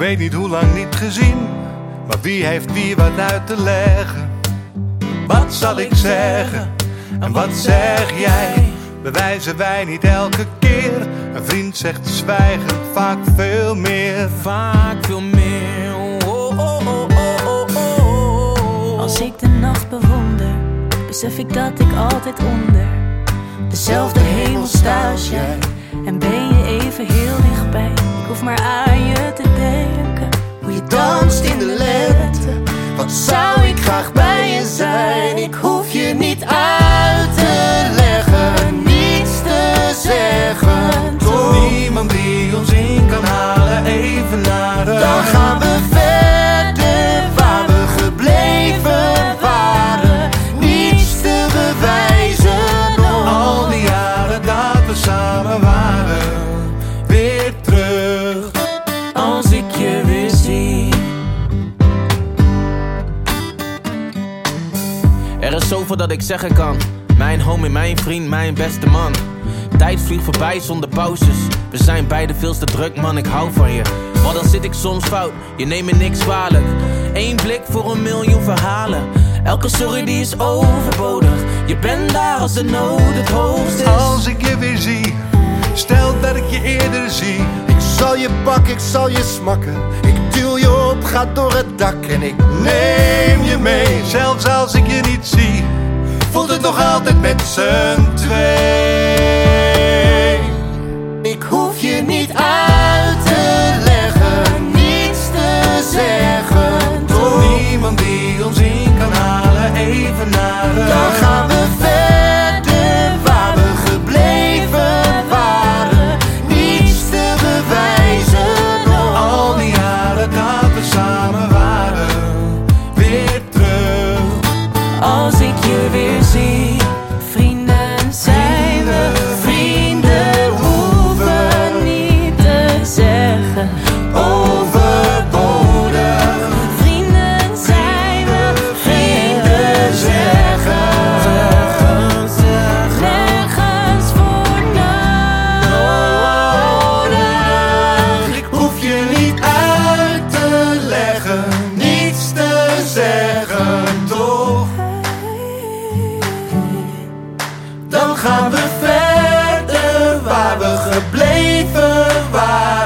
weet niet hoe lang niet gezien, maar wie heeft wie wat uit te leggen? Wat zal ik zeggen en wat zeg jij? Bewijzen wij niet elke keer? Een vriend zegt zwijgen vaak veel meer. Vaak veel meer. Oh, oh, oh, oh, oh, oh. Als ik de nacht bewonder, besef ik dat ik altijd onder dezelfde hemel sta als jij. En ben je even heel dichtbij. Ik hoef maar aan je te denken. Hoe je danst in de lente. Wat zou ik graag bij je zijn. Ik hoef je niet uit te leggen, niets te zeggen. Toch? Niemand die ons in kan halen, even naar de. Dan gaan we verder waar we gebleven waren. Niets te bewijzen nog. Al die jaren dat we samen waren, weer terug. Als ik je weer zie. Er is zoveel dat ik zeggen kan. Mijn homie, mijn vriend, mijn beste man. Tijd vliegt voorbij zonder pauzes. We zijn beide veel te druk, man, ik hou van je. Maar dan zit ik soms fout, je neemt me niks kwalijk. Eén blik voor een miljoen verhalen. Elke sorry die is overbodig. Je bent daar als de nood het hoogst is. Als ik je weer zie, stel dat ik je eerder zie. Ik zal je pakken, ik zal je smakken. Ik duw je op, ga door het dak en ik neem je mee. Zelfs als ik je niet zie, voelt het nog altijd met z'n twee. Ik hoef je niet uit te leggen, niets te zeggen. Toch? Niemand die ons in kan halen, even naar de. Dan gaan we verder waar we gebleven waren. Niets te bewijzen nog. Al die jaren dat we samen waren, weer terug. Als ik je weer zie, vrienden zijn we. Vrienden hoeven niet te zeggen. Overbodig. Vrienden zijn we. Vrienden zeggen. Nergens voor nodig. Ik hoef je niet uit te leggen, niets te zeggen, toch? Dan gaan we verder waar we gebleven waren.